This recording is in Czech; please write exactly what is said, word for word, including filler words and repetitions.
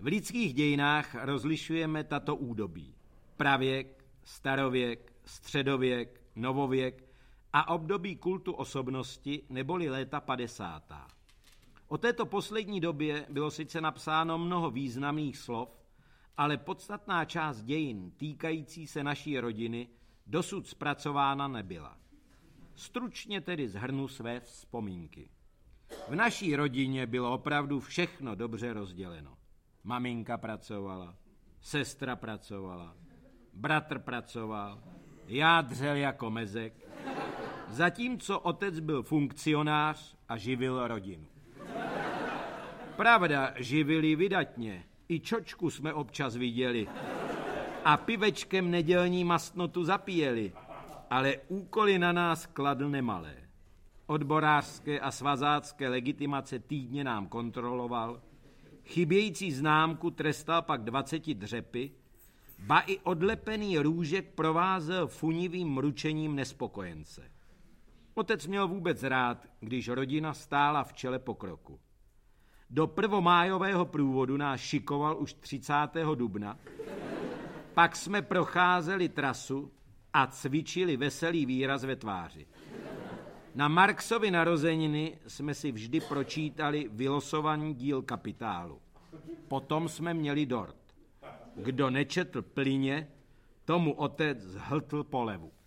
V lidských dějinách rozlišujeme tato údobí. Pravěk, starověk, středověk, novověk a období kultu osobnosti neboli léta padesátá. O této poslední době bylo sice napsáno mnoho významných slov, ale podstatná část dějin týkající se naší rodiny dosud zpracována nebyla. Stručně tedy shrnu své vzpomínky. V naší rodině bylo opravdu všechno dobře rozděleno. Maminka pracovala, sestra pracovala, bratr pracoval, já dřel jako mezek, zatímco otec byl funkcionář a živil rodinu. Pravda, živili vydatně, i čočku jsme občas viděli a pivečkem nedělní mastnotu zapíjeli, ale úkoly na nás kladl nemalé. Odborářské a svazácké legitimace týdně nám kontroloval, chybějící známku trestal pak dvaceti dřepy, ba i odlepený růžek provázel funivým mručením nespokojence. Otec měl vůbec rád, když rodina stála v čele pokroku. Do prvomájového průvodu nás šikoval už třicátého dubna, pak jsme procházeli trasu a cvičili veselý výraz ve tváři. Na Marxovy narozeniny jsme si vždy pročítali vylosovaný díl Kapitálu. Potom jsme měli dort. Kdo nečetl plyně, tomu otec zhltl polevu.